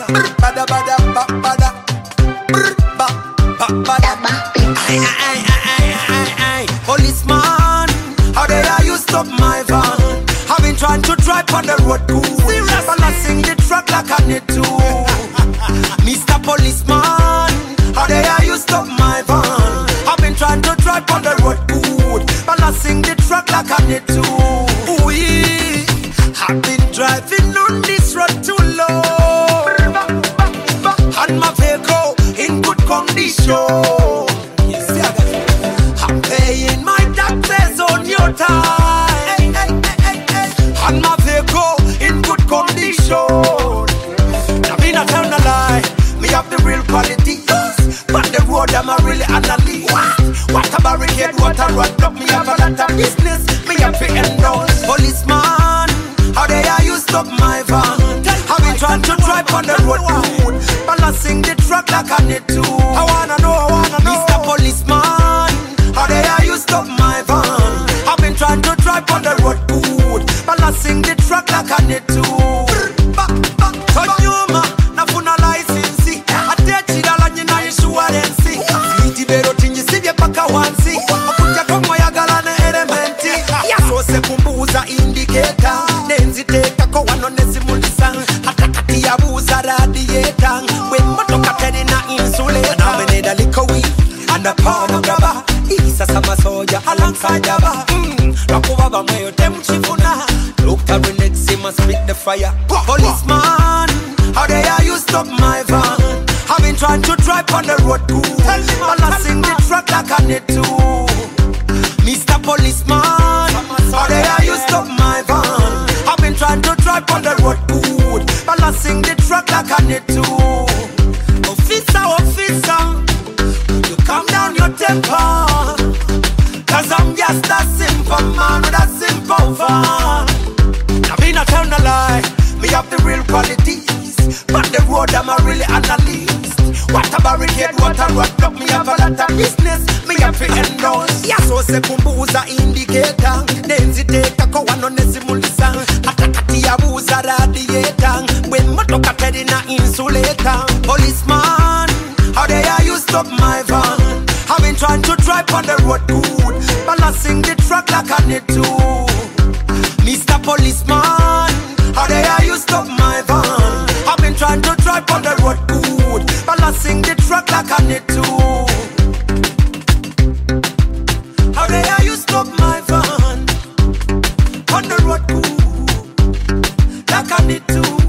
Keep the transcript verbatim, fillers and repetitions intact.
Bada bada ba bada. Brr ba ba bada. Ay ay ay ay ay ay. Policeman, how dare you stop my van? I've been trying to drive on the road good, but I sing the truck like I need to. Mister Policeman, how dare you stop my van? I've been trying to drive on the road good, but I sing the truck like I need to. Ooh, I've been driving on this road too long, and my vehicle in good condition. I'm paying my taxes on your time, and my vehicle in good condition. Now me not tell no lie, me have the real qualities, but the road I'm a really analyze. What a barricade, what a road block, me have a lot of business, me have to endorse. Policeman, how dare you stop my van? I've been trying to drive on the road good, balancing the truck like I need to. I wanna know, I wanna know, Mister Policeman, how dare you stop my van? I've been trying to drive on the road good, balancing the truck like I need to. So you ma, na funa license, I take it all on your insurance. Iti bero tinji sivye paka wansi, akuja kama ya galana elementi. Ya so se kumbuza indicator, nenzi teka kwa wanonesi mulisa. Atakati ya buza radiator, we motoka teni na insulator. Na meneda liko weed, and a pound of grabber. Isa sama soja alongside jaba. Mmm, rakubaba mweyo temchifuna. Look to the next, he must spit the fire. Policeman, how dare you stop my van? I've been trying to drive on the road good, balancing the truck like I need to. Mister Policeman, how dare you stop my van? I've been trying to drive on the road good, balancing the truck like I need to. Officer, officer, you calm down your temper, cause I'm just a simple man with a simple van. Now me not tell no lie, me have the real qualities, but the road I'm a really analyst. What a barricade, what a road block, me have a lot of business, me have to endorse. Ya so se kumbuza indicator, nenzi teka kwa wanonesi mulisa. Atakati ya buza radiator, when motoka tedi na insulator. Policeman, how dare you stop my van? I've been trying to drive on the road good, balancing the truck like I need to. Mister Policeman, how dare you stop my van? I've been trying to drive on the road good, balancing the truck like I need to. How dare you stop my van on the road good, like I need to.